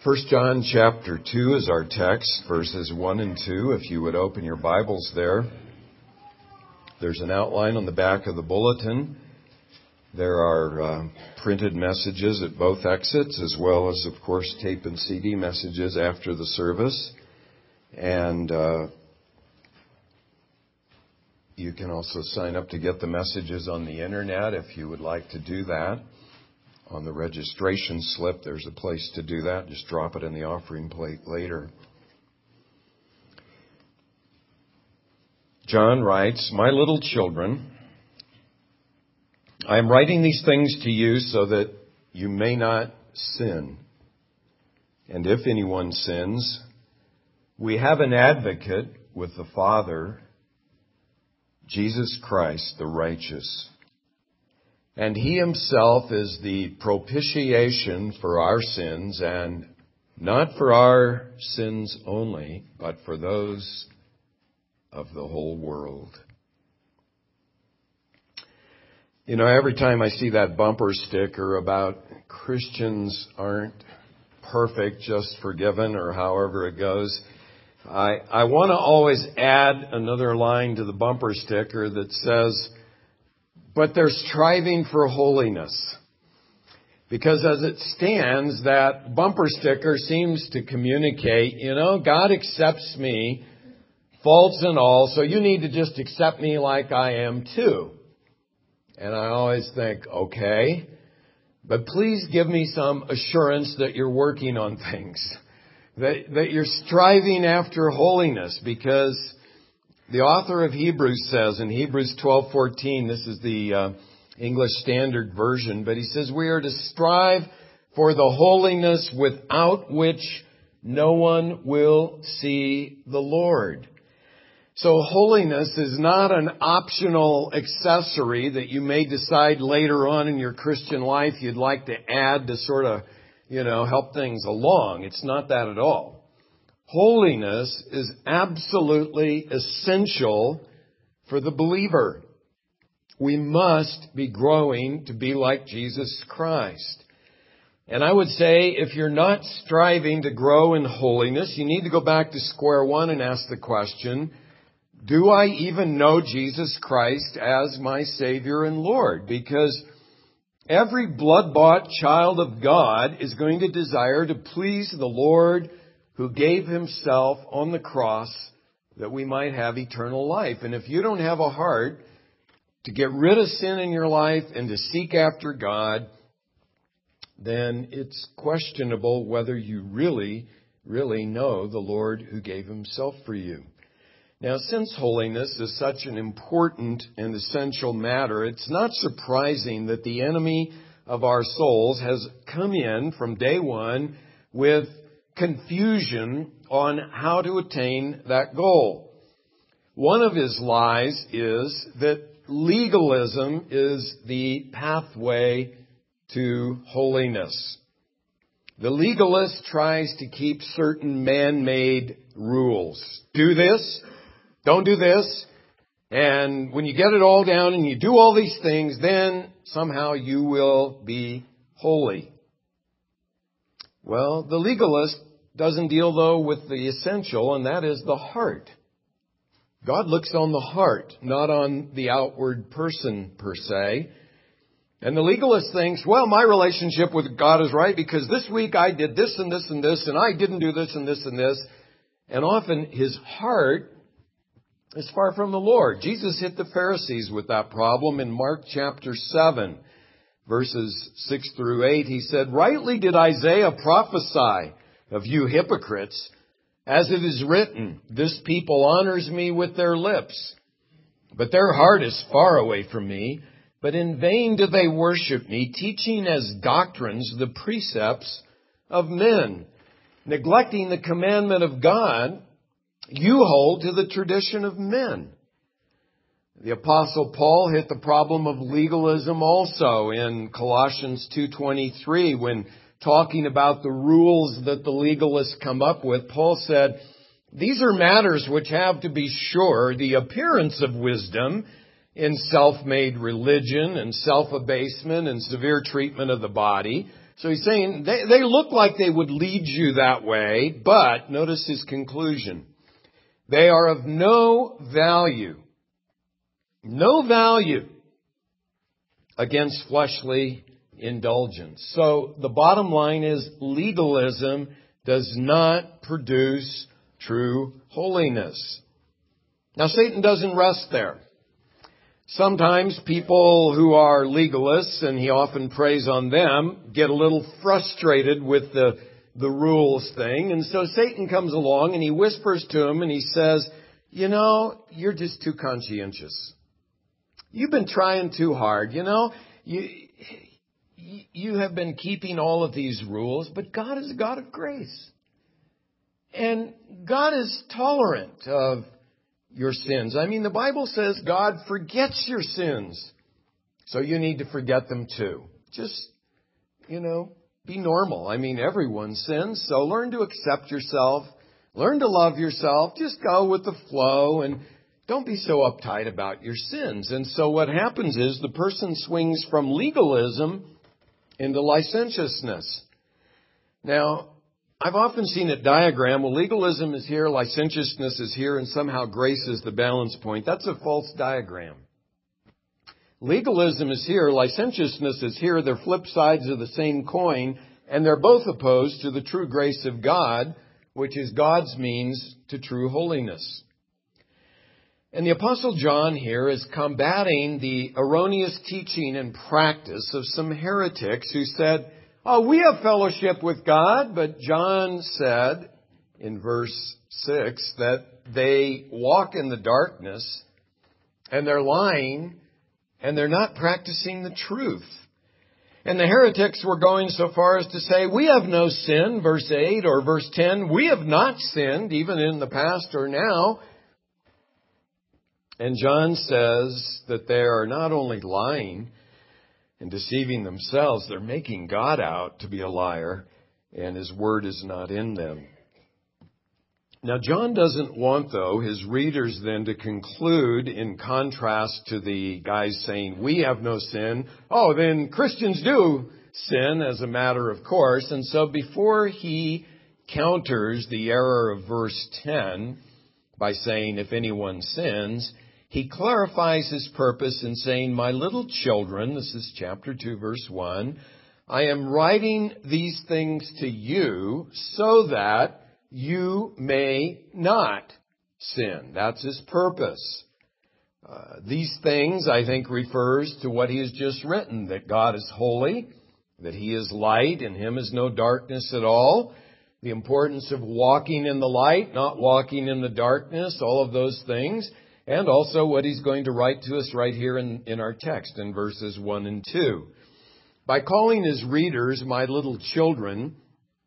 1 John chapter 2 is our text, verses 1 and 2. If you would open your Bibles there. There's an outline on the back of the bulletin. There are printed messages at both exits, as well as, of course, tape and CD messages after the service. And you can also sign up to get the messages on the internet if you would like to do that. On the registration slip, there's a place to do that. Just drop it in the offering plate later. John writes, "My little children, I am writing these things to you so that you may not sin. And if anyone sins, we have an advocate with the Father, Jesus Christ the righteous. And He Himself is the propitiation for our sins, and not for our sins only, but for those of the whole world." You know, every time I see that bumper sticker about Christians aren't perfect, just forgiven, or however it goes, I want to always add another line to the bumper sticker that says, "But they're striving for holiness." Because as it stands, that bumper sticker seems to communicate, God accepts me, faults and all, so you need to just accept me like I am too. And I always think, okay, but please give me some assurance that you're working on things, that you're striving after holiness, because the author of Hebrews says in Hebrews 12:14, this is the English Standard Version, but he says we are to strive for the holiness without which no one will see the Lord. So holiness is not an optional accessory that you may decide later on in your Christian life you'd like to add to sort of, help things along. It's not that at all. Holiness is absolutely essential for the believer. We must be growing to be like Jesus Christ. And I would say if you're not striving to grow in holiness, you need to go back to square one and ask the question, do I even know Jesus Christ as my Savior and Lord? Because every blood-bought child of God is going to desire to please the Lord who gave Himself on the cross that we might have eternal life. And if you don't have a heart to get rid of sin in your life and to seek after God, then it's questionable whether you really, really know the Lord who gave Himself for you. Now, since holiness is such an important and essential matter, it's not surprising that the enemy of our souls has come in from day one with confusion on how to attain that goal. One of his lies is that legalism is the pathway to holiness. The legalist tries to keep certain man-made rules. Do this, don't do this, and when you get it all down and you do all these things, then somehow you will be holy. Well, the legalist doesn't deal, though, with the essential, and that is the heart. God looks on the heart, not on the outward person, per se. And the legalist thinks, well, my relationship with God is right because this week I did this and this and this, and I didn't do this and this and this. And often his heart is far from the Lord. Jesus hit the Pharisees with that problem in Mark chapter 7. Verses 6 through 8, he said, "Rightly did Isaiah prophesy of you hypocrites, as it is written, this people honors me with their lips, but their heart is far away from me. But in vain do they worship me, teaching as doctrines the precepts of men. Neglecting the commandment of God, you hold to the tradition of men." The Apostle Paul hit the problem of legalism also in Colossians 2:23 when talking about the rules that the legalists come up with. Paul said, "These are matters which have, to be sure, the appearance of wisdom in self-made religion and self-abasement and severe treatment of the body. So he's saying they look like they would lead you that way, but notice his conclusion. They are of no value against fleshly indulgence. So the bottom line is legalism does not produce true holiness. Now Satan doesn't rest there. Sometimes people who are legalists, and he often preys on them, get a little frustrated with the rules thing. And so Satan comes along and he whispers to him and he says, you know, you're just too conscientious. You've been trying too hard. You know, you have been keeping all of these rules, but God is a God of grace. And God is tolerant of your sins. I mean, the Bible says God forgets your sins. So you need to forget them too. Just, be normal. I mean, everyone sins. So learn to accept yourself. Learn to love yourself. Just go with the flow and don't be so uptight about your sins. And so what happens is the person swings from legalism into licentiousness. Now, I've often seen it diagram. Well, legalism is here, licentiousness is here, and somehow grace is the balance point. That's a false diagram. Legalism is here, licentiousness is here. They're flip sides of the same coin, and they're both opposed to the true grace of God, which is God's means to true holiness. And the Apostle John here is combating the erroneous teaching and practice of some heretics who said, oh, we have fellowship with God, but John said in verse 6 that they walk in the darkness and they're lying and they're not practicing the truth. And the heretics were going so far as to say, we have no sin, verse 8 or verse 10, we have not sinned even in the past or now. And John says that they are not only lying and deceiving themselves, they're making God out to be a liar, and His word is not in them. Now, John doesn't want, though, his readers then to conclude, in contrast to the guys saying, we have no sin, oh, then Christians do sin as a matter of course. And so before he counters the error of verse 10 by saying, if anyone sins, he clarifies his purpose in saying, my little children, this is chapter 2, verse 1, I am writing these things to you so that you may not sin. That's his purpose. These things, I think, refers to what he has just written, that God is holy, that He is light, in Him is no darkness at all, the importance of walking in the light, not walking in the darkness, all of those things. And also what he's going to write to us right here in our text in verses 1 and 2. By calling his readers my little children,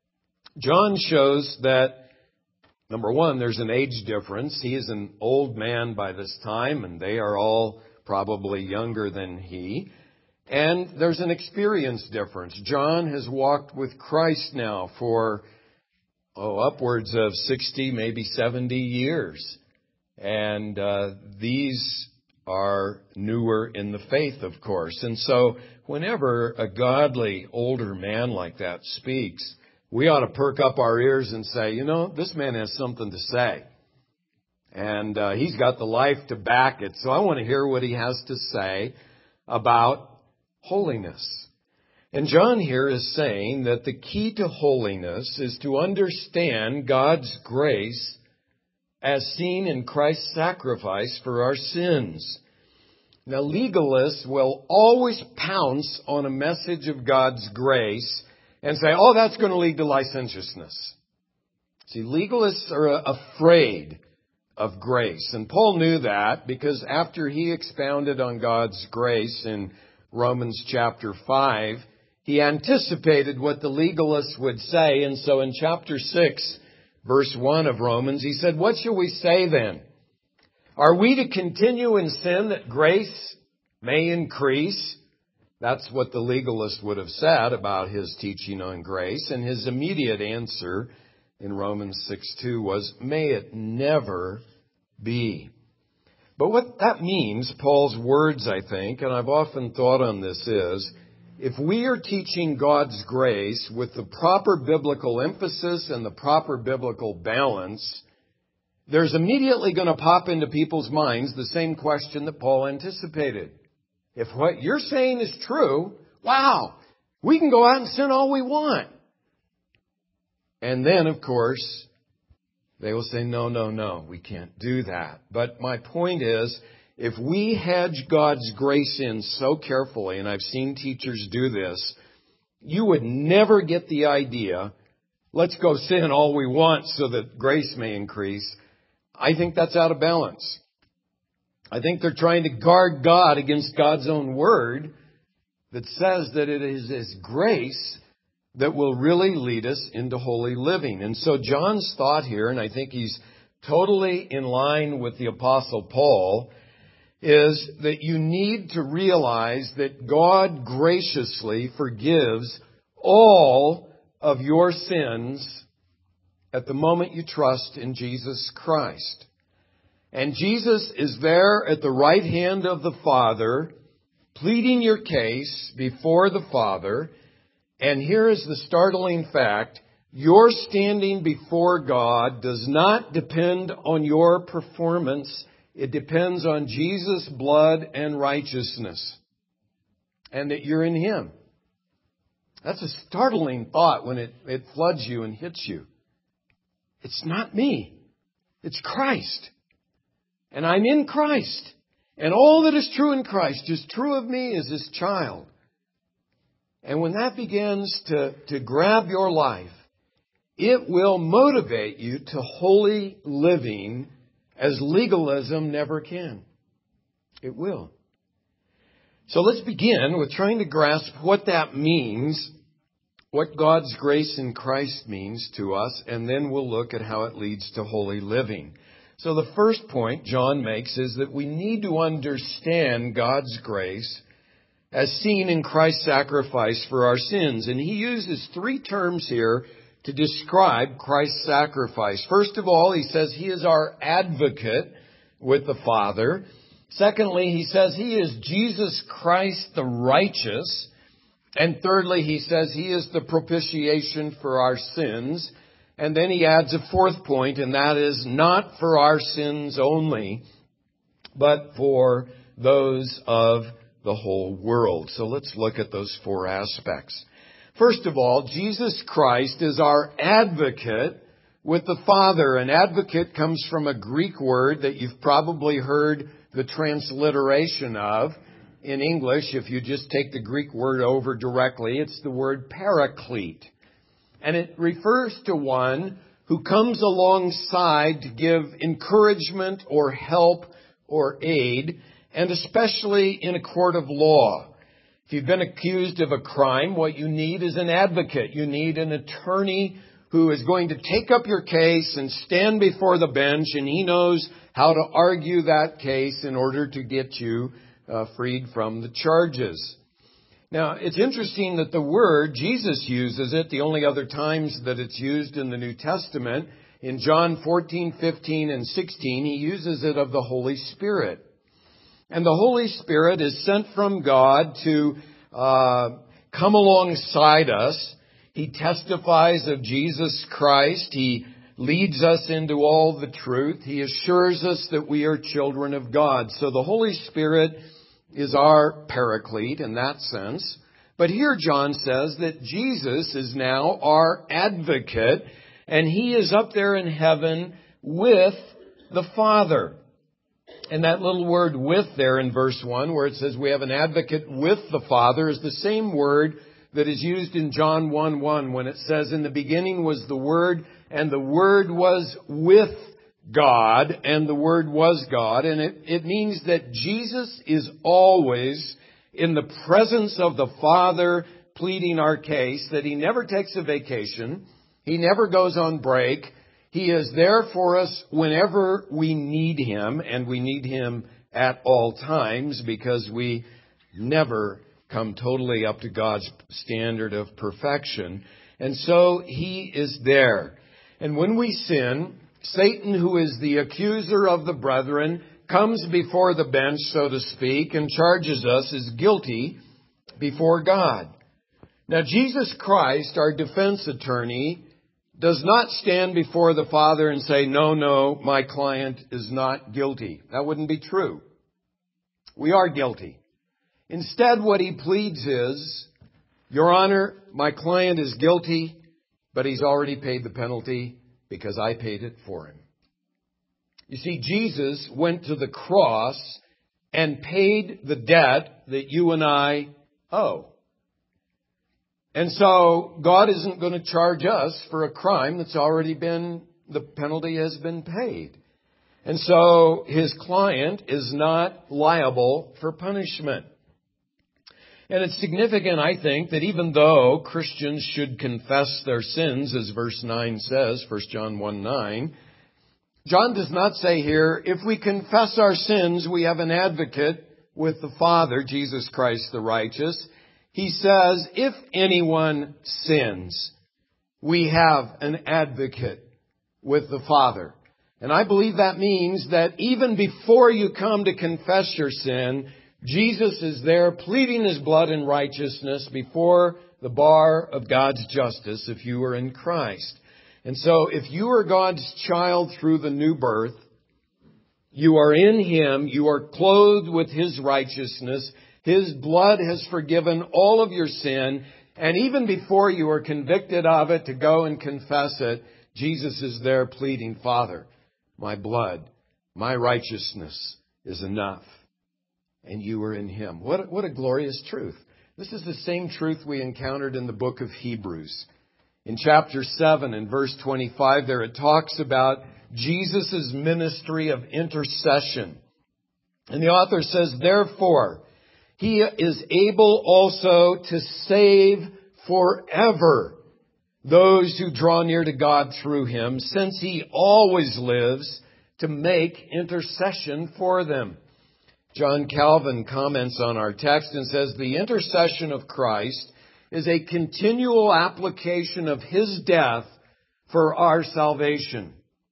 John shows that, number one, there's an age difference. He is an old man by this time, and they are all probably younger than he. And there's an experience difference. John has walked with Christ now for, upwards of 60, maybe 70 years. And these are newer in the faith, of course. And so whenever a godly older man like that speaks, we ought to perk up our ears and say, this man has something to say. And he's got the life to back it. So I want to hear what he has to say about holiness. And John here is saying that the key to holiness is to understand God's grace as seen in Christ's sacrifice for our sins. Now, legalists will always pounce on a message of God's grace and say, that's going to lead to licentiousness. See, legalists are afraid of grace. And Paul knew that because after he expounded on God's grace in Romans chapter 5, he anticipated what the legalists would say. And so in chapter 6, verse 1 of Romans, he said, what shall we say then? Are we to continue in sin that grace may increase? That's what the legalist would have said about his teaching on grace. And his immediate answer in Romans 6:2 was, may it never be. But what that means, Paul's words, I think, and I've often thought on this, is if we are teaching God's grace with the proper biblical emphasis and the proper biblical balance, there's immediately going to pop into people's minds the same question that Paul anticipated. If what you're saying is true, wow, we can go out and sin all we want. And then, of course, they will say, no, we can't do that. But my point is, if we hedge God's grace in so carefully, and I've seen teachers do this, you would never get the idea, let's go sin all we want so that grace may increase. I think that's out of balance. I think they're trying to guard God against God's own word that says that it is His grace that will really lead us into holy living. And so John's thought here, and I think he's totally in line with the Apostle Paul, is that you need to realize that God graciously forgives all of your sins at the moment you trust in Jesus Christ. And Jesus is there at the right hand of the Father, pleading your case before the Father. And here is the startling fact. Your standing before God does not depend on your performance. It depends on Jesus' blood and righteousness. And that you're in Him. That's a startling thought when it floods you and hits you. It's not me. It's Christ. And I'm in Christ. And all that is true in Christ is true of me as His child. And when that begins to grab your life, it will motivate you to holy living as legalism never can. It will. So let's begin with trying to grasp what that means, what God's grace in Christ means to us, and then we'll look at how it leads to holy living. So the first point John makes is that we need to understand God's grace as seen in Christ's sacrifice for our sins. And he uses three terms here to describe Christ's sacrifice. First of all, he says He is our advocate with the Father. Secondly, he says He is Jesus Christ the righteous. And thirdly, he says He is the propitiation for our sins. And then he adds a fourth point, and that is not for our sins only, but for those of the whole world. So let's look at those four aspects. First of all, Jesus Christ is our advocate with the Father. An advocate comes from a Greek word that you've probably heard the transliteration of in English. If you just take the Greek word over directly, it's the word paraclete. And it refers to one who comes alongside to give encouragement or help or aid, and especially in a court of law. If you've been accused of a crime, what you need is an advocate. You need an attorney who is going to take up your case and stand before the bench, and he knows how to argue that case in order to get you freed from the charges. Now, it's interesting that the word, Jesus uses it the only other times that it's used in the New Testament. In John 14, 15, and 16, he uses it of the Holy Spirit. And the Holy Spirit is sent from God to come alongside us. He testifies of Jesus Christ. He leads us into all the truth. He assures us that we are children of God. So the Holy Spirit is our paraclete in that sense. But here John says that Jesus is now our advocate, and He is up there in heaven with the Father. And that little word "with" there in verse 1, where it says we have an advocate with the Father, is the same word that is used in John 1:1 when it says, "In the beginning was the Word, and the Word was with God, and the Word was God." And it means that Jesus is always in the presence of the Father pleading our case, that He never takes a vacation. He never goes on break. He is there for us whenever we need Him, and we need Him at all times because we never come totally up to God's standard of perfection. And so He is there. And when we sin, Satan, who is the accuser of the brethren, comes before the bench, so to speak, and charges us as guilty before God. Now, Jesus Christ, our defense attorney, does not stand before the Father and say, no, my client is not guilty. That wouldn't be true. We are guilty. Instead, what he pleads is, Your Honor, my client is guilty, but he's already paid the penalty because I paid it for him. You see, Jesus went to the cross and paid the debt that you and I owe. And so God isn't going to charge us for a crime that's already the penalty has been paid. And so his client is not liable for punishment. And it's significant, I think, that even though Christians should confess their sins, as verse 9 says, 1 John 1:9, John does not say here, if we confess our sins, we have an advocate with the Father, Jesus Christ the righteous. He says, if anyone sins, we have an advocate with the Father. And I believe that means that even before you come to confess your sin, Jesus is there pleading his blood and righteousness before the bar of God's justice if you are in Christ. And so if you are God's child through the new birth, you are in him, you are clothed with his righteousness, his blood has forgiven all of your sin, and even before you are convicted of it to go and confess it, Jesus is there pleading, Father, my blood, my righteousness is enough. And you are in him. What a glorious truth. This is the same truth we encountered in the book of Hebrews. In chapter 7 and verse 25 there it talks about Jesus' ministry of intercession. And the author says, therefore, he is able also to save forever those who draw near to God through him, since he always lives to make intercession for them. John Calvin comments on our text and says, the intercession of Christ is a continual application of his death for our salvation.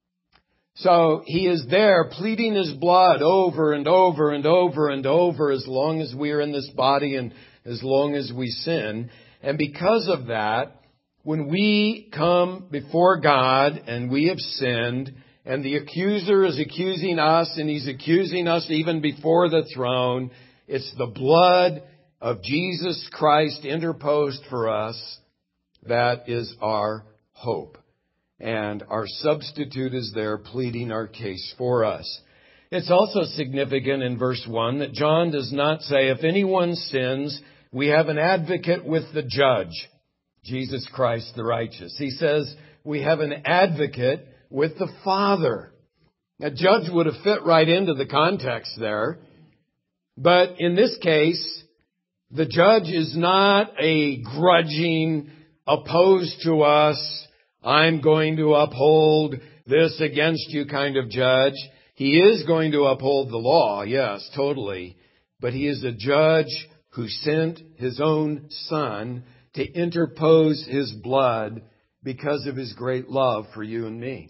So he is there pleading his blood over and over and over and over as long as we are in this body and as long as we sin. And because of that, when we come before God and we have sinned, and the accuser is accusing us, and he's accusing us even before the throne, it's the blood of Jesus Christ interposed for us that is our hope. And our substitute is there pleading our case for us. It's also significant in verse 1 that John does not say, if anyone sins, we have an advocate with the judge, Jesus Christ the righteous. He says, we have an advocate with the Father. A judge would have fit right into the context there. But in this case, the judge is not a grudging, opposed to us, I'm going to uphold this against you kind of judge. He is going to uphold the law, yes, totally. But he is a judge who sent his own Son to interpose his blood because of his great love for you and me.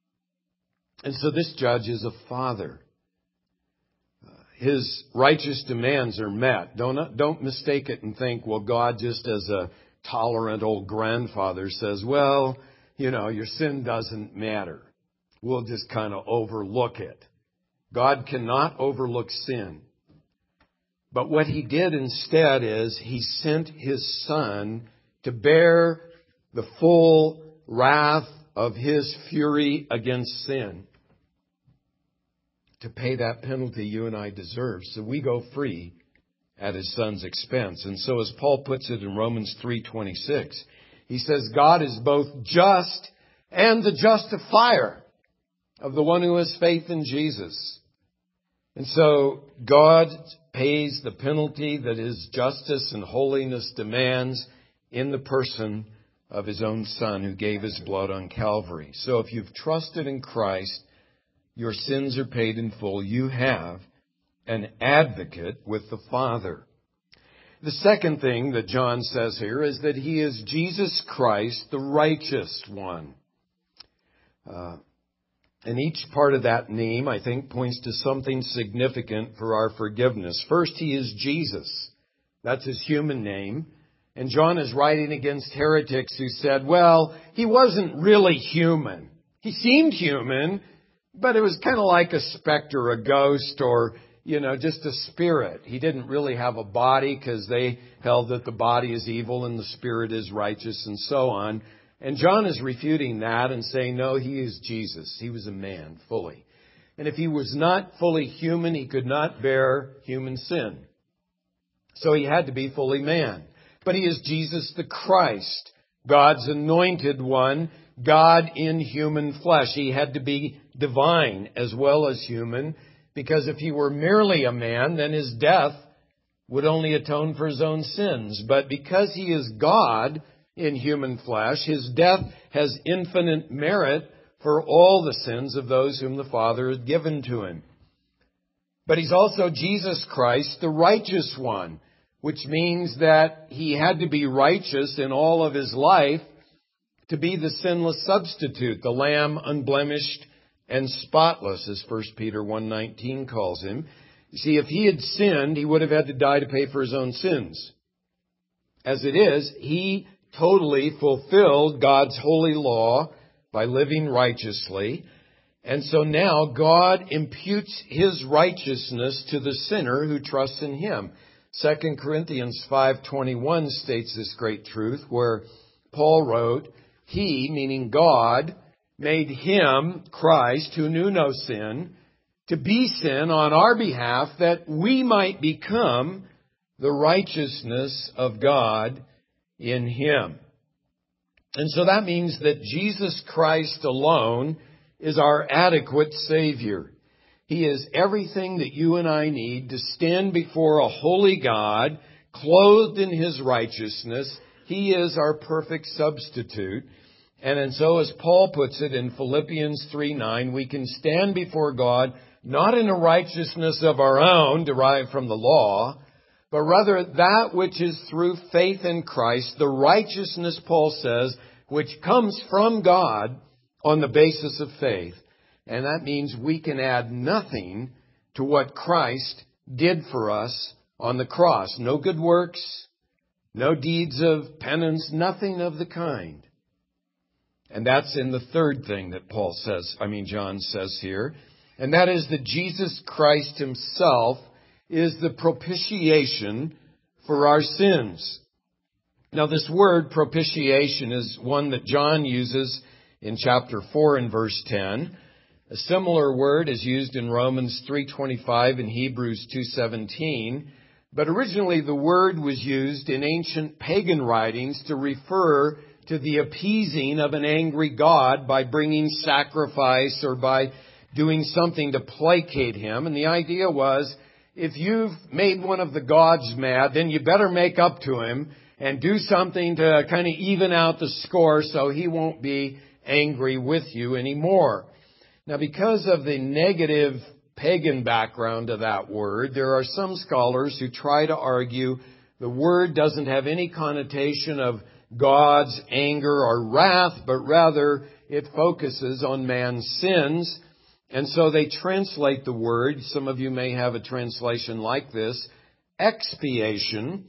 And so this judge is a father. His righteous demands are met. Don't mistake it and think, well, God just as a tolerant old grandfather says, well, your sin doesn't matter. We'll just kind of overlook it. God cannot overlook sin. But what he did instead is he sent his Son to bear the full wrath of his fury against sin, to pay that penalty you and I deserve. So we go free at his Son's expense. And so as Paul puts it in Romans 3:26, he says, God is both just and the justifier of the one who has faith in Jesus. And so God pays the penalty that his justice and holiness demands in the person of his own Son who gave his blood on Calvary. So if you've trusted in Christ, your sins are paid in full. You have an advocate with the Father. The second thing that John says here is that he is Jesus Christ, the righteous one. And each part of that name, I think, points to something significant for our forgiveness. First, he is Jesus, That's his human name. And John is writing against heretics who said, well, he wasn't really human. He seemed human, but it was kind of like a specter, a ghost, or, just a spirit. He didn't really have a body because they held that the body is evil and the spirit is righteous and so on. And John is refuting that and saying, no, he is Jesus. He was a man fully. And if he was not fully human, he could not bear human sin. So he had to be fully man. But he is Jesus the Christ, God's anointed one, God in human flesh. He had to be divine as well as human, because if he were merely a man, then his death would only atone for his own sins. But because he is God in human flesh, his death has infinite merit for all the sins of those whom the Father has given to him. But he's also Jesus Christ, the righteous one, which means that he had to be righteous in all of his life to be the sinless substitute, the lamb unblemished and spotless, as 1 Peter 1:19 calls him. You see, if he had sinned, he would have had to die to pay for his own sins. As it is, he totally fulfilled God's holy law by living righteously. And so now God imputes his righteousness to the sinner who trusts in him. 2 Corinthians 5:21 states this great truth, where Paul wrote, he, meaning God, made him, Christ, who knew no sin, to be sin on our behalf, that we might become the righteousness of God in him. And so that means that Jesus Christ alone is our adequate Savior. He is everything that you and I need to stand before a holy God, clothed in his righteousness. He is our perfect substitute. And so, as Paul puts it in Philippians 3:9, we can stand before God not in a righteousness of our own derived from the law, but rather that which is through faith in Christ, the righteousness, Paul says, which comes from God on the basis of faith. And that means we can add nothing to what Christ did for us on the cross. No good works, no deeds of penance, nothing of the kind. And that's in the third thing that John says here. And that is that Jesus Christ himself is the propitiation for our sins. Now, this word propitiation is one that John uses in chapter 4 and verse 10. A similar word is used in Romans 3:25 and Hebrews 2:17. But originally the word was used in ancient pagan writings to refer to the appeasing of an angry God by bringing sacrifice or by doing something to placate him. And the idea was, if you've made one of the gods mad, then you better make up to him and do something to kind of even out the score so he won't be angry with you anymore. Now, because of the negative pagan background of that word, there are some scholars who try to argue the word doesn't have any connotation of God's anger or wrath, but rather it focuses on man's sins. And so they translate the word, some of you may have a translation like this, expiation.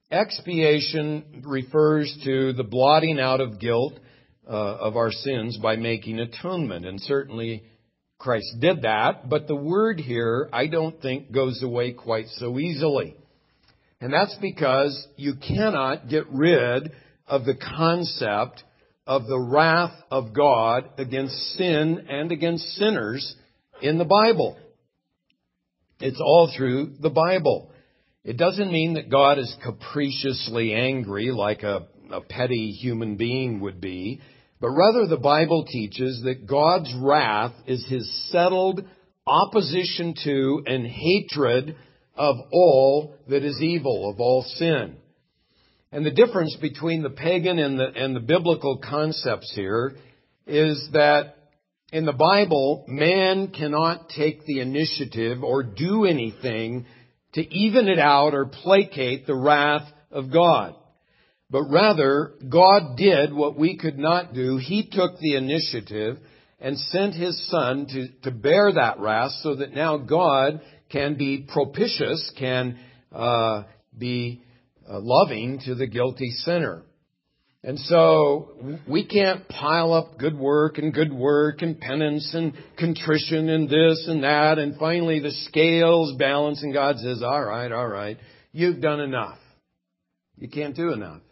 Expiation refers to the blotting out of guilt of our sins by making atonement. And certainly Christ did that, but the word here I don't think goes away quite so easily. And that's because you cannot get rid of the concept of the wrath of God against sin and against sinners in the Bible. It's all through the Bible. It doesn't mean that God is capriciously angry like a petty human being would be, but rather the Bible teaches that God's wrath is his settled opposition to and hatred of all that is evil, of all sin. And the difference between the pagan and the biblical concepts here is that in the Bible, man cannot take the initiative or do anything to even it out or placate the wrath of God. But rather, God did what we could not do. He took the initiative and sent his Son to bear that wrath so that now God can be propitious, can be loving to the guilty sinner. And so we can't pile up good work and penance and contrition and this and that. And finally the scales balance and God says, all right, you've done enough. You can't do enough.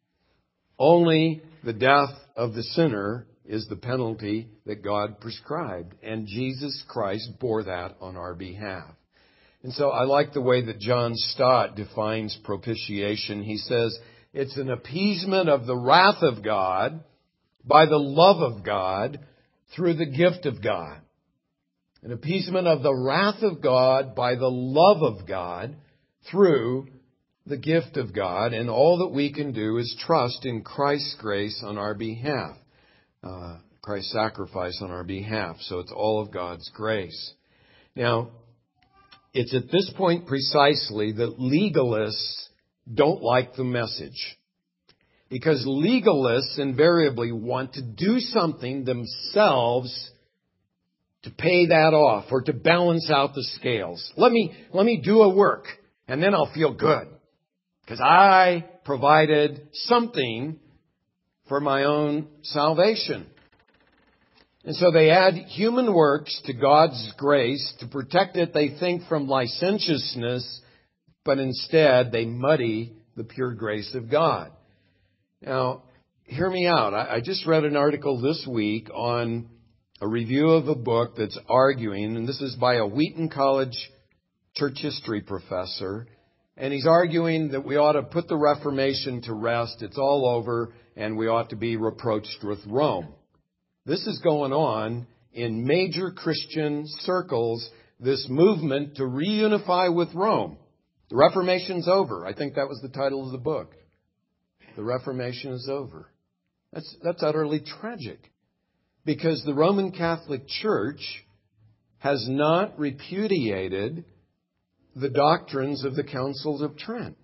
Only the death of the sinner is the penalty that God prescribed. And Jesus Christ bore that on our behalf. And so I like the way that John Stott defines propitiation. He says, it's an appeasement of the wrath of God by the love of God through the gift of God. An appeasement of the wrath of God by the love of God through the gift of God. And all that we can do is trust in Christ's grace on our behalf. Christ's sacrifice on our behalf. So it's all of God's grace. Now, it's at this point precisely that legalists don't like the message. Because legalists invariably want to do something themselves to pay that off or to balance out the scales. Let me do a work and then I'll feel good. Because I provided something for my own salvation. And so they add human works to God's grace to protect it, they think, from licentiousness, but instead they muddy the pure grace of God. Now, hear me out. I just read an article this week on a review of a book that's arguing, and this is by a Wheaton College church history professor, and he's arguing that we ought to put the Reformation to rest, it's all over, and we ought to be reproached with Rome. This is going on in major Christian circles, this movement to reunify with Rome. The Reformation's over. I think that was the title of the book. The Reformation is over. That's utterly tragic. Because the Roman Catholic Church has not repudiated the doctrines of the Councils of Trent.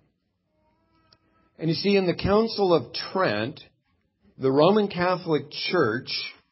And you see, in the Council of Trent, the Roman Catholic Church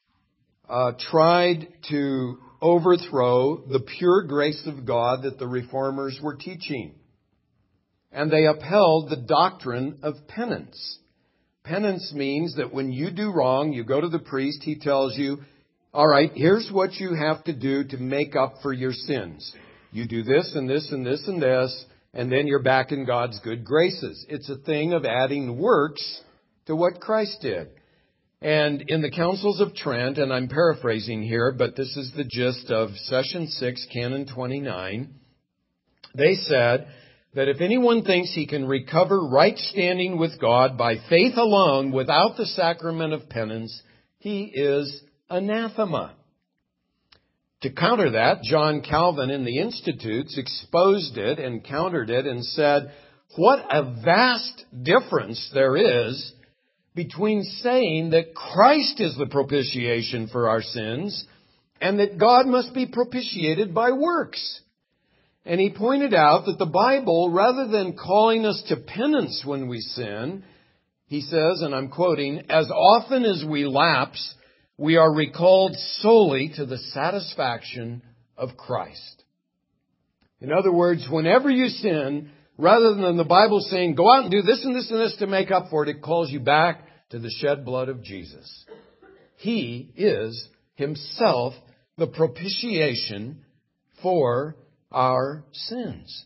tried to overthrow the pure grace of God that the Reformers were teaching. And they upheld the doctrine of penance. Penance means that when you do wrong, you go to the priest, he tells you, all right, here's what you have to do to make up for your sins. You do this and this and this and this, and then you're back in God's good graces. It's a thing of adding works to what Christ did. And in the Councils of Trent, and I'm paraphrasing here, but this is the gist of Session 6, Canon 29, they said that if anyone thinks he can recover right standing with God by faith alone without the sacrament of penance, he is anathema. To counter that, John Calvin in the Institutes exposed it and countered it and said, what a vast difference there is between saying that Christ is the propitiation for our sins and that God must be propitiated by works. And he pointed out that the Bible, rather than calling us to penance when we sin, he says, and I'm quoting, as often as we lapse, we are recalled solely to the satisfaction of Christ. In other words, whenever you sin, rather than the Bible saying, go out and do this and this and this to make up for it, it calls you back to the shed blood of Jesus. He is himself the propitiation for our sins.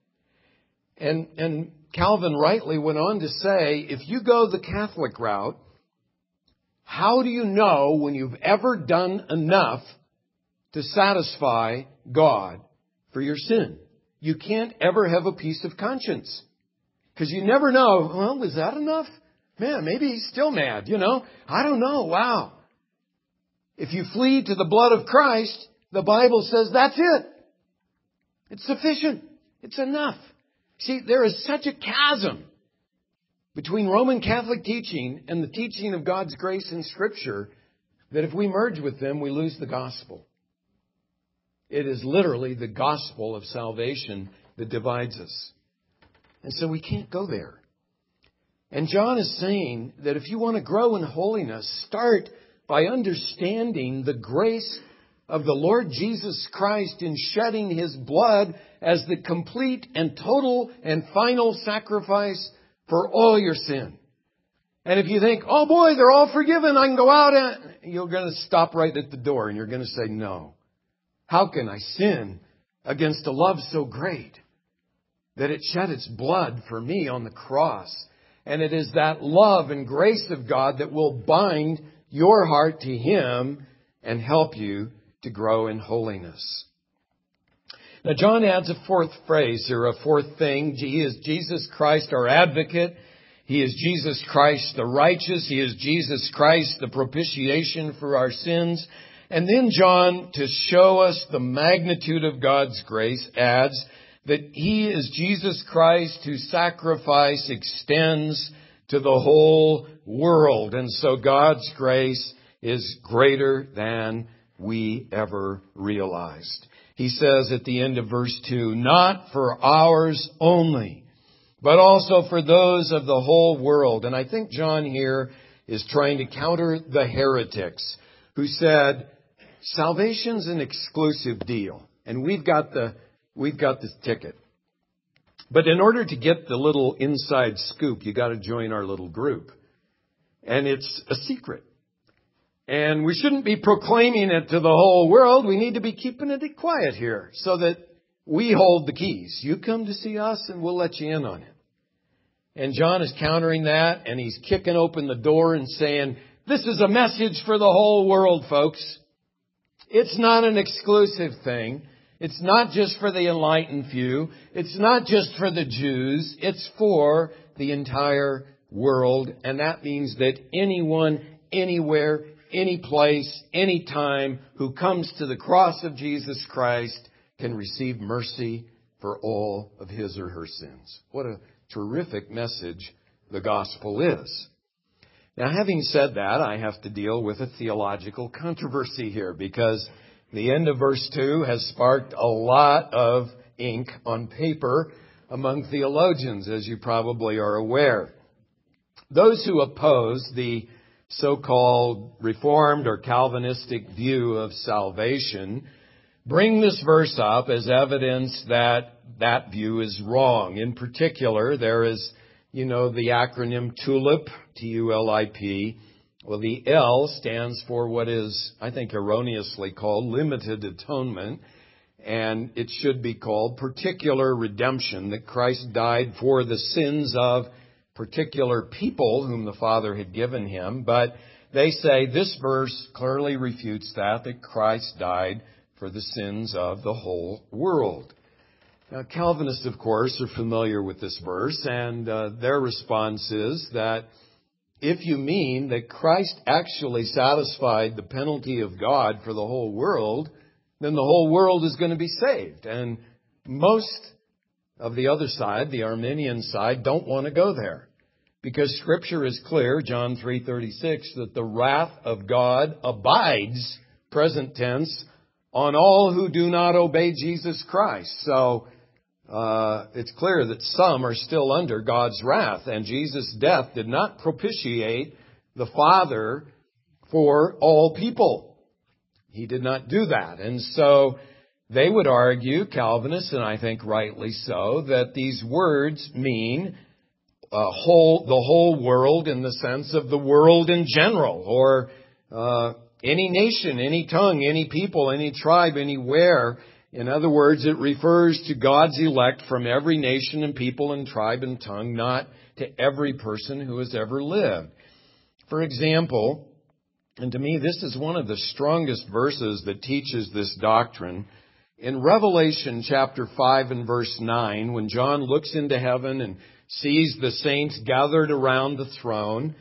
And Calvin rightly went on to say, if you go the Catholic route, how do you know when you've ever done enough to satisfy God for your sin? You can't ever have a peace of conscience. Because you never know, well, was that enough? Man, maybe he's still mad, I don't know. Wow. If you flee to the blood of Christ, the Bible says that's it. It's sufficient. It's enough. See, there is such a chasm between Roman Catholic teaching and the teaching of God's grace in Scripture that if we merge with them, we lose the gospel. It is literally the gospel of salvation that divides us. And so we can't go there. And John is saying that if you want to grow in holiness, start by understanding the grace of the Lord Jesus Christ in shedding his blood as the complete and total and final sacrifice for all your sin. And if you think, oh boy, they're all forgiven, I can go out and you're going to stop right at the door and you're going to say, no. How can I sin against a love so great that it shed its blood for me on the cross? And it is that love and grace of God that will bind your heart to Him and help you to grow in holiness. Now, John adds a fourth phrase here, a fourth thing. He is Jesus Christ, our advocate. He is Jesus Christ, the righteous. He is Jesus Christ, the propitiation for our sins. And then John, to show us the magnitude of God's grace, adds that He is Jesus Christ whose sacrifice extends to the whole world. And so God's grace is greater than we ever realized. He says at the end of verse 2, not for ours only, but also for those of the whole world. And I think John here is trying to counter the heretics who said, salvation's an exclusive deal, and we've got this ticket. But in order to get the little inside scoop, you got to join our little group. And it's a secret. And we shouldn't be proclaiming it to the whole world. We need to be keeping it quiet here so that we hold the keys. You come to see us and we'll let you in on it. And John is countering that, and he's kicking open the door and saying, this is a message for the whole world, folks. It's not an exclusive thing. It's not just for the enlightened few. It's not just for the Jews. It's for the entire world. And that means that anyone, anywhere, any place, any time who comes to the cross of Jesus Christ can receive mercy for all of his or her sins. What a terrific message the gospel is. Now, having said that, I have to deal with a theological controversy here because the end of verse 2 has sparked a lot of ink on paper among theologians, as you probably are aware. Those who oppose the so-called Reformed or Calvinistic view of salvation bring this verse up as evidence that that view is wrong. In particular, there is, the acronym TULIP, T-U-L-I-P. Well, the L stands for what is, I think, erroneously called limited atonement, and it should be called particular redemption, that Christ died for the sins of particular people whom the Father had given him. But they say this verse clearly refutes that Christ died for the sins of the whole world. Now, Calvinists, of course, are familiar with this verse, and their response is that if you mean that Christ actually satisfied the penalty of God for the whole world, then the whole world is going to be saved. And most of the other side, the Arminian side, don't want to go there. Because Scripture is clear, John 3:36, that the wrath of God abides, present tense, on all who do not obey Jesus Christ. So it's clear that some are still under God's wrath, and Jesus' death did not propitiate the Father for all people. He did not do that. And so they would argue, Calvinists, and I think rightly so, that these words mean the whole world in the sense of the world in general, or any nation, any tongue, any people, any tribe, anywhere. In other words, it refers to God's elect from every nation and people and tribe and tongue, not to every person who has ever lived. For example, and to me this is one of the strongest verses that teaches this doctrine, in Revelation chapter 5 and verse 9, when John looks into heaven and sees the saints gathered around the throne,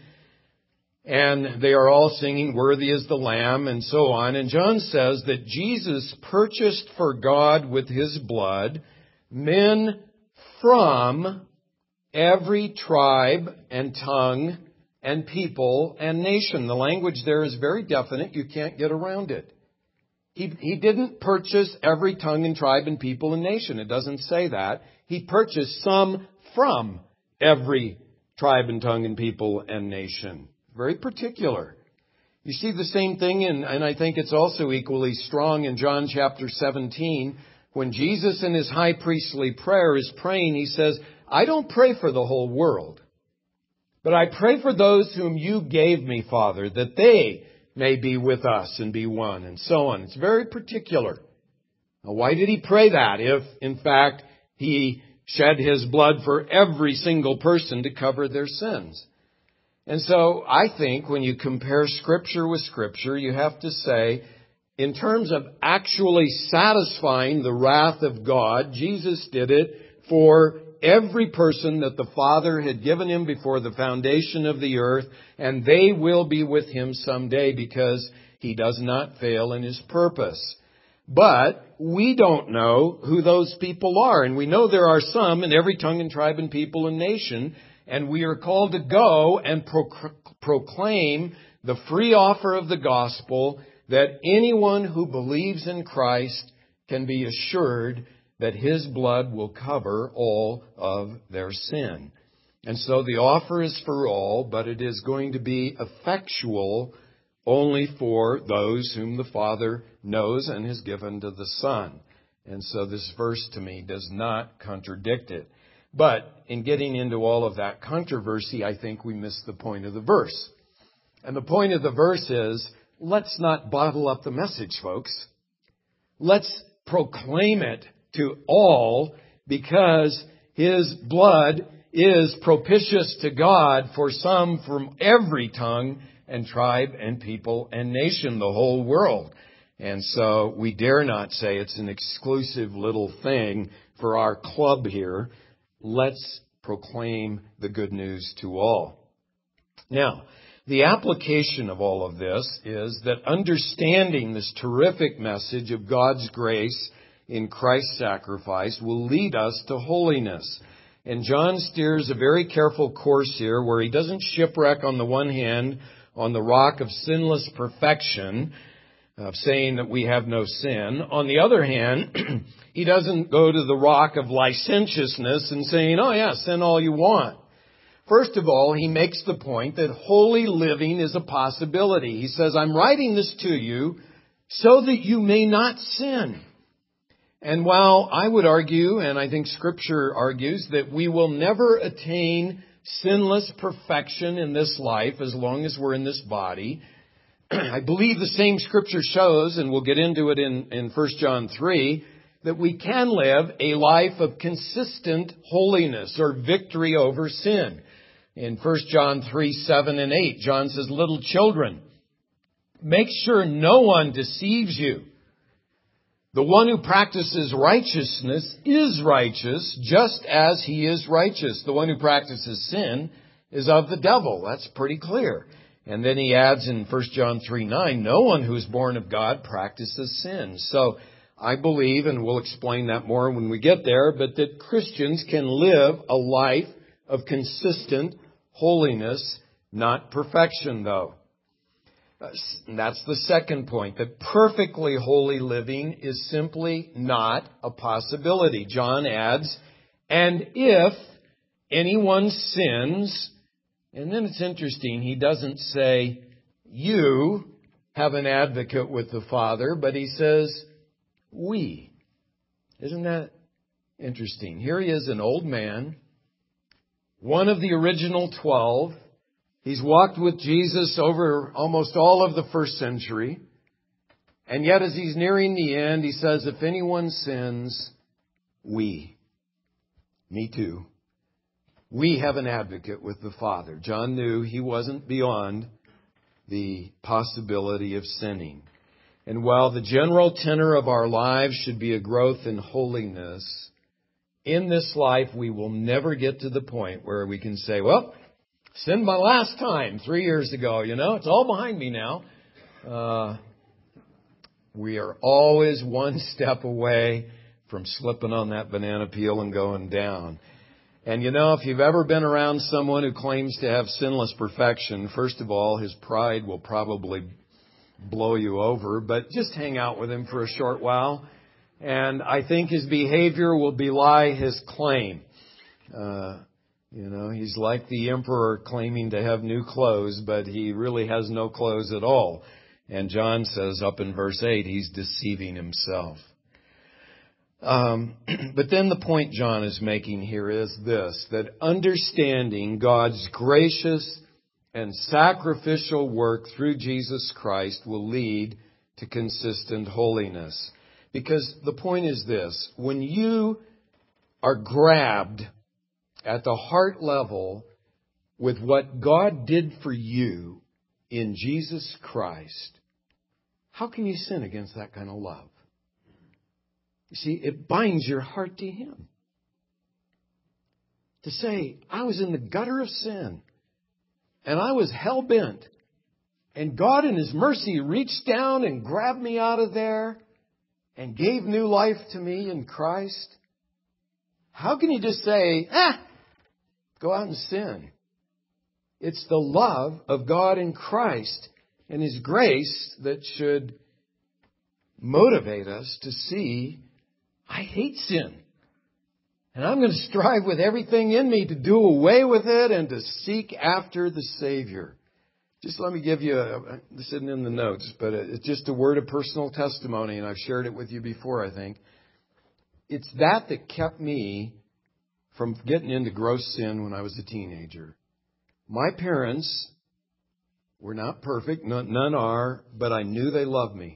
and they are all singing, "Worthy is the Lamb," and so on. And John says that Jesus purchased for God with his blood men from every tribe and tongue and people and nation. The language there is very definite. You can't get around it. He didn't purchase every tongue and tribe and people and nation. It doesn't say that. He purchased some from every tribe and tongue and people and nation. Very particular. You see the same thing, and I think it's also equally strong in John chapter 17. When Jesus in his high priestly prayer is praying, he says, I don't pray for the whole world. But I pray for those whom you gave me, Father, that they may be with us and be one, and so on. It's very particular. Now, why did he pray that if, in fact, he shed his blood for every single person to cover their sins? And so I think when you compare Scripture with Scripture, you have to say, in terms of actually satisfying the wrath of God, Jesus did it for every person that the Father had given him before the foundation of the earth, and they will be with him someday because he does not fail in his purpose. But we don't know who those people are, and we know there are some in every tongue and tribe and people and nation, and we are called to go and proclaim the free offer of the gospel that anyone who believes in Christ can be assured that his blood will cover all of their sin. And so the offer is for all, but it is going to be effectual only for those whom the Father knows and has given to the Son. And so this verse to me does not contradict it. But in getting into all of that controversy, I think we miss the point of the verse. And the point of the verse is, let's not bottle up the message, folks. Let's proclaim it to all, because his blood is propitious to God for some from every tongue and tribe and people and nation, the whole world. And so we dare not say it's an exclusive little thing for our club here. Let's proclaim the good news to all. Now, the application of all of this is that understanding this terrific message of God's grace in Christ's sacrifice will lead us to holiness. And John steers a very careful course here where he doesn't shipwreck on the one hand on the rock of sinless perfection, of saying that we have no sin. On the other hand, he doesn't go to the rock of licentiousness and saying, oh yeah, sin all you want. First of all, he makes the point that holy living is a possibility. He says, I'm writing this to you so that you may not sin. And while I would argue, and I think Scripture argues, that we will never attain sinless perfection in this life as long as we're in this body, I believe the same Scripture shows, and we'll get into it in 1 John 3, that we can live a life of consistent holiness or victory over sin. In 1 John 3, 7 and 8, John says, little children, make sure no one deceives you. The one who practices righteousness is righteous, just as he is righteous. The one who practices sin is of the devil. That's pretty clear. And then he adds in 1 John 3, 9, no one who is born of God practices sin. So I believe, and we'll explain that more when we get there, but that Christians can live a life of consistent holiness, not perfection, though. And that's the second point, that perfectly holy living is simply not a possibility. John adds, and if anyone sins, and then it's interesting, he doesn't say, you have an advocate with the Father, but he says, we. Isn't that interesting? Here he is, an old man, one of the original 12. He's walked with Jesus over almost all of the first century. And yet as he's nearing the end, he says, if anyone sins, we. Me too. We have an advocate with the Father. John knew he wasn't beyond the possibility of sinning. And while the general tenor of our lives should be a growth in holiness, in this life we will never get to the point where we can say, well, sinned my last time 3 years ago, it's all behind me now. We are always one step away from slipping on that banana peel and going down. And if you've ever been around someone who claims to have sinless perfection, first of all, his pride will probably blow you over, but just hang out with him for a short while. And I think his behavior will belie his claim. He's like the emperor claiming to have new clothes, but he really has no clothes at all. And John says up in verse 8, he's deceiving himself. But then the point John is making here is this, that understanding God's gracious and sacrificial work through Jesus Christ will lead to consistent holiness. Because the point is this, when you are grabbed at the heart level with what God did for you in Jesus Christ, how can you sin against that kind of love? You see, it binds your heart to Him. To say, I was in the gutter of sin, and I was hell-bent, and God in His mercy reached down and grabbed me out of there and gave new life to me in Christ. How can you just say, go out and sin? It's the love of God in Christ and His grace that should motivate us to see, I hate sin. And I'm going to strive with everything in me to do away with it and to seek after the Savior. Just let me give you, this isn't in the notes, but it's just a word of personal testimony, and I've shared it with you before, I think. It's that kept me from getting into gross sin when I was a teenager. My parents were not perfect, none are, but I knew they loved me.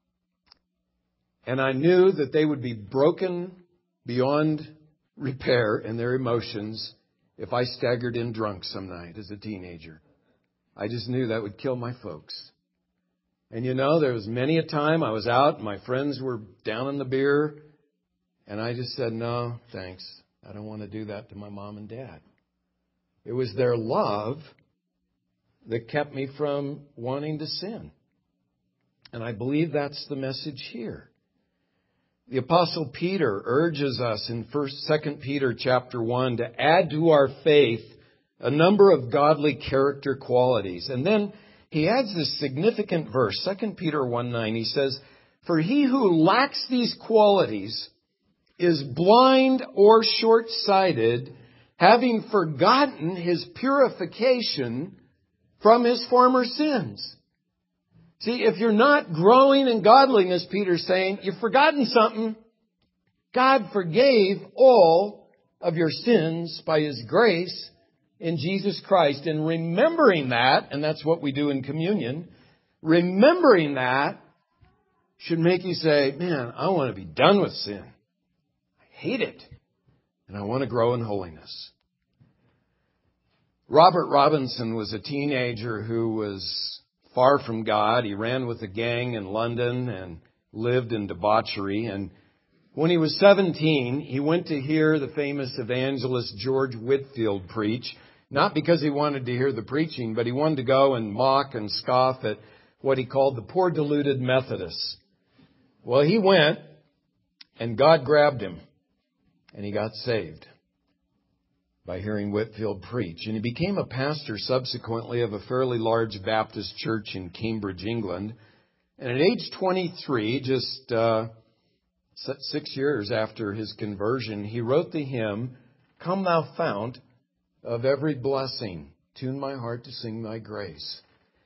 And I knew that they would be broken beyond repair in their emotions if I staggered in drunk some night as a teenager. I just knew that would kill my folks. And there was many a time I was out, my friends were down in the beer, and I just said, no, thanks. I don't want to do that to my mom and dad. It was their love that kept me from wanting to sin. And I believe that's the message here. The Apostle Peter urges us in 2 Peter chapter 1 to add to our faith a number of godly character qualities. And then he adds this significant verse, 2 Peter 1:9. He says, for he who lacks these qualities is blind or short-sighted, having forgotten his purification from his former sins. See, if you're not growing in godliness, Peter's saying, you've forgotten something. God forgave all of your sins by His grace in Jesus Christ. And remembering that, and that's what we do in communion, remembering that should make you say, man, I want to be done with sin. I hate it. And I want to grow in holiness. Robert Robinson was a teenager who was far from God. He ran with a gang in London and lived in debauchery. And when he was 17, he went to hear the famous evangelist George Whitefield preach, not because he wanted to hear the preaching, but he wanted to go and mock and scoff at what he called the poor deluded Methodists. Well, he went, and God grabbed him, and he got saved by hearing Whitefield preach. And he became a pastor subsequently of a fairly large Baptist church in Cambridge, England. And at age 23, just 6 years after his conversion, he wrote the hymn, Come Thou Fount of Every Blessing, tune my heart to sing Thy grace.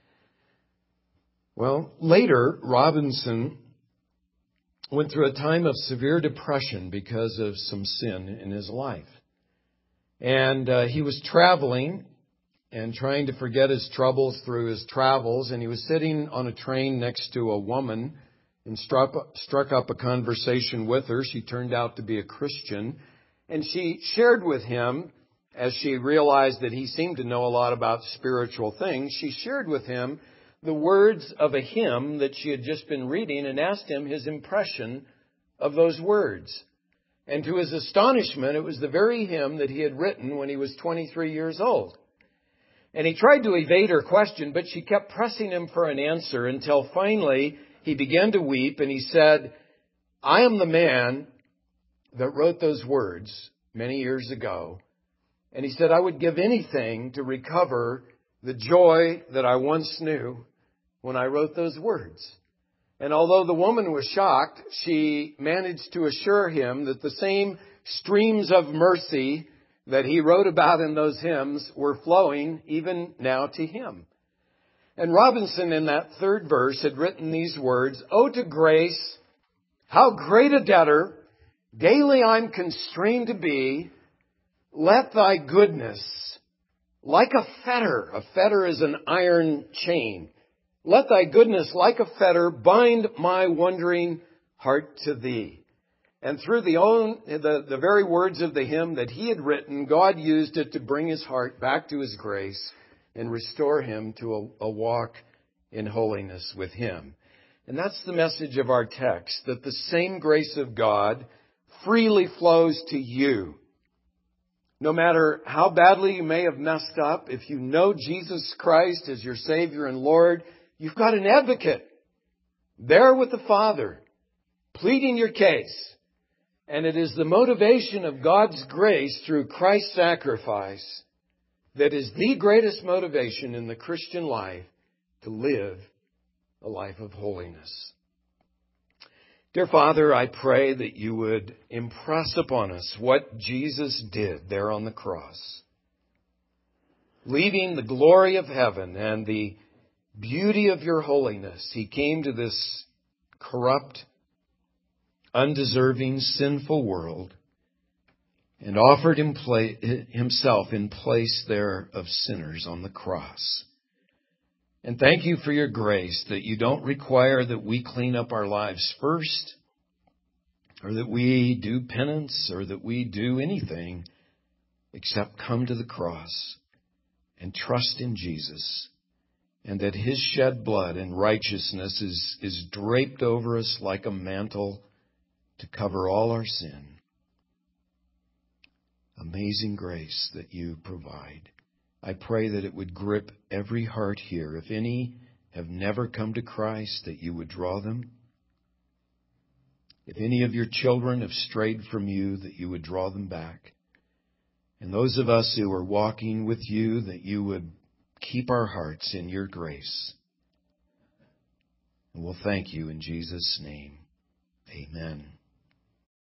Well, later, Robinson went through a time of severe depression because of some sin in his life. And he was traveling and trying to forget his troubles through his travels. And he was sitting on a train next to a woman and struck up a conversation with her. She turned out to be a Christian. And she shared with him, as she realized that he seemed to know a lot about spiritual things, she shared with him the words of a hymn that she had just been reading and asked him his impression of those words. And to his astonishment, it was the very hymn that he had written when he was 23 years old. And he tried to evade her question, but she kept pressing him for an answer until finally he began to weep and he said, I am the man that wrote those words many years ago. And he said, I would give anything to recover the joy that I once knew when I wrote those words. And although the woman was shocked, she managed to assure him that the same streams of mercy that he wrote about in those hymns were flowing even now to him. And Robinson, in that third verse, had written these words, Oh, to grace, how great a debtor Daily I'm constrained to be, let thy goodness, like a fetter is an iron chain, let thy goodness, like a fetter, bind my wandering heart to thee. And through the very words of the hymn that he had written, God used it to bring his heart back to his grace and restore him to a walk in holiness with him. And that's the message of our text, that the same grace of God freely flows to you. No matter how badly you may have messed up, if you know Jesus Christ as your Savior and Lord, you've got an advocate there with the Father, pleading your case. And it is the motivation of God's grace through Christ's sacrifice that is the greatest motivation in the Christian life to live a life of holiness. Dear Father, I pray that you would impress upon us what Jesus did there on the cross. Leaving the glory of heaven and the beauty of your holiness, he came to this corrupt, undeserving, sinful world and offered himself in place there of sinners on the cross. And thank you for your grace that you don't require that we clean up our lives first, or that we do penance, or that we do anything except come to the cross and trust in Jesus, and that his shed blood and righteousness is draped over us like a mantle to cover all our sin. Amazing grace that you provide. I pray that it would grip every heart here. If any have never come to Christ, that you would draw them. If any of your children have strayed from you, that you would draw them back. And those of us who are walking with you, that you would keep our hearts in your grace. And we'll thank you in Jesus' name. Amen.